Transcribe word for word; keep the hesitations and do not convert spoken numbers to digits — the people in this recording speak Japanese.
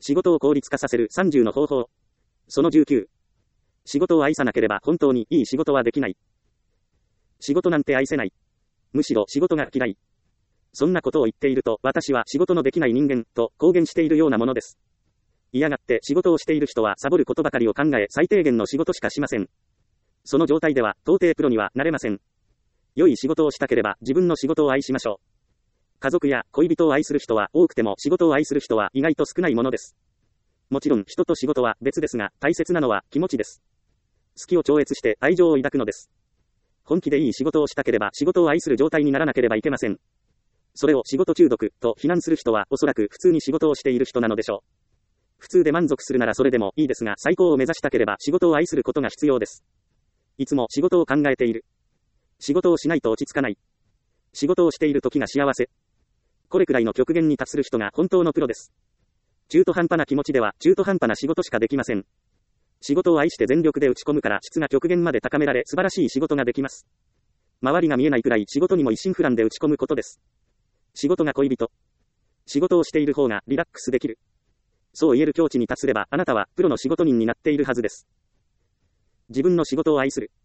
仕事を効率化させるさんじゅうの方法。そのじゅうきゅう。仕事を愛さなければ本当にいい仕事はできない。仕事なんて愛せない。むしろ仕事が嫌い。そんなことを言っていると、私は仕事のできない人間と公言しているようなものです。嫌がって仕事をしている人はサボることばかりを考え、最低限の仕事しかしません。その状態では到底プロにはなれません。良い仕事をしたければ自分の仕事を愛しましょう。家族や恋人を愛する人は多くても仕事を愛する人は意外と少ないものです。もちろん人と仕事は別ですが、大切なのは気持ちです。好きを超越して愛情を抱くのです。本気でいい仕事をしたければ仕事を愛する状態にならなければいけません。それを仕事中毒と非難する人はおそらく普通に仕事をしている人なのでしょう。普通で満足するならそれでもいいですが、最高を目指したければ仕事を愛することが必要です。いつも仕事を考えている。仕事をしないと落ち着かない。仕事をしている時が幸せ。これくらいの極限に達する人が本当のプロです。中途半端な気持ちでは中途半端な仕事しかできません。仕事を愛して全力で打ち込むから質が極限まで高められ素晴らしい仕事ができます。周りが見えないくらい仕事にも一心不乱で打ち込むことです。仕事が恋人。仕事をしている方がリラックスできる。そう言える境地に達すればあなたはプロの仕事人になっているはずです。自分の仕事を愛する。